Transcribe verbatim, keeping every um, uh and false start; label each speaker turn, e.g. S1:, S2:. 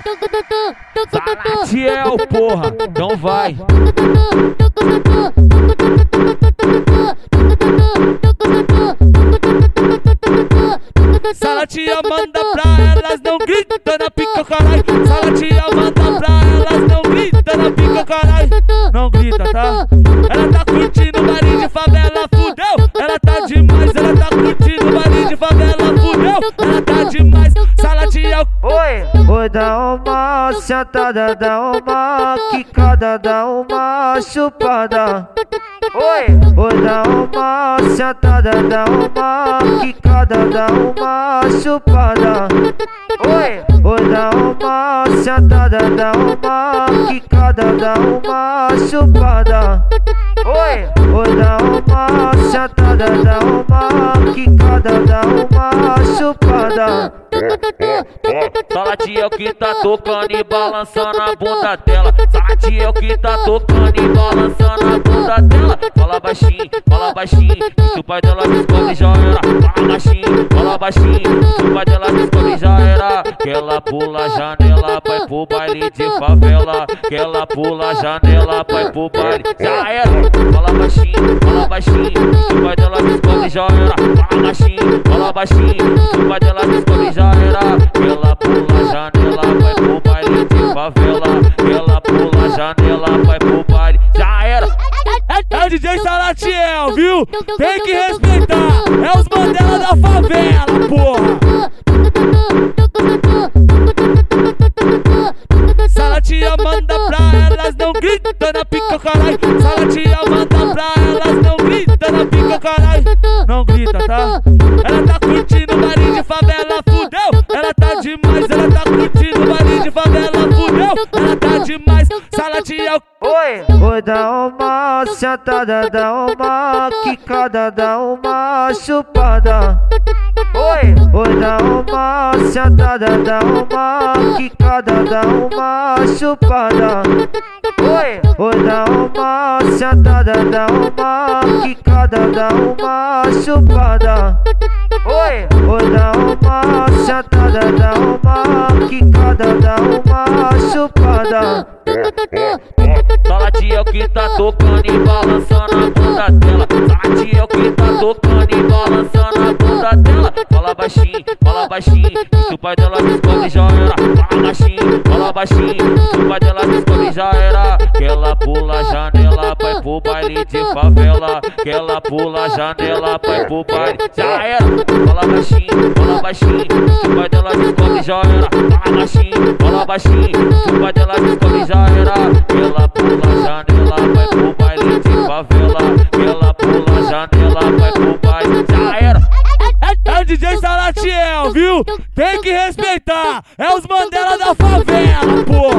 S1: Salatiel, porra, então vai. Salatiel manda pra elas, não grita na pica, caralho. Salatiel manda pra elas, não grita na pica, caralho. Não grita, tá? Ela tá curtindo o baile de favela, fudeu. Ela tá demais, ela tá curtindo o baile de favela, fudeu. Ela tá demais, Salatiel.
S2: Oi, oi, dá uma sentada, dá uma quicada, dá uma chupada. Oi, oi, dá uma sentada, dá uma quicada, dá uma chupada. Oi, oi, dá uma sentada, dá uma quicada, dá uma chupada. Oi, oi, dá uma sentada, dá uma quicada, dá uma chupada.
S1: Salatiel que tá tocando e balançando a bunda dela. Salatiel que tá tocando e balançando a bunda dela. Fala baixinho, fala baixinho, se o pai dela descobre já era. Fala baixinho, fala baixinho, se o pai dela descobre já era. Que ela pula a janela, vai pro baile de favela. Que ela pula a janela, vai pro baile, já era. Fala baixinho, fala baixinho, se o pai dela descobre já era. Fala baixinho, fala baixinho, se o pai dela descobre já era. Que ela pula a janela, vai pro baile de favela. Que ela pula a janela, vai pro baile, já era. É o D J Salatiel, viu? Tem que respeitar, é os Mandela da favela, porra. Salatiel manda pra elas, não grita na pica, caralho. Salatiel manda pra elas, não grita na pica, caralho. Não grita, tá? Ela tá curtindo o baile de favela, fudeu. Ela tá demais, ela tá curtindo o baile de favela, fudeu. Ela tá demais, Salatiel.
S2: Oi, oi, dá uma sentada, dá uma quicada, dá uma chupada. Oi, oi, dá uma sentada, dá uma quicada, dá uma chupada. Oi, oi, dá uma sentada, dá uma quicada, dá uma chupada. Oi, oi, dá uma sentada, dá uma quicada, dá uma chupada.
S1: Salatiel que tá tocando e balançando a bunda dela. Salatiel que tá tocando e balançando a bunda dela. Fala baixinho, fala baixinho, se o pai dela descobre já era. Fala baixinho, fala baixinho, se o pai dela descobre já era. Que ela pula a janela, vai pro baile de favela. Que ela pula a janela, vai pro baile, já era. Fala baixinho, fala baixinho, se o pai dela descobre já era. Fala baixinho, fala baixinho, se o pai dela descobre já era. Que ela pula a janela, vai pro baile de favela. Que ela pula a janela, vai pro baile, já era. É o D J Salatiel, viu? Tem que respeitar, é os Mandela da favela, porra.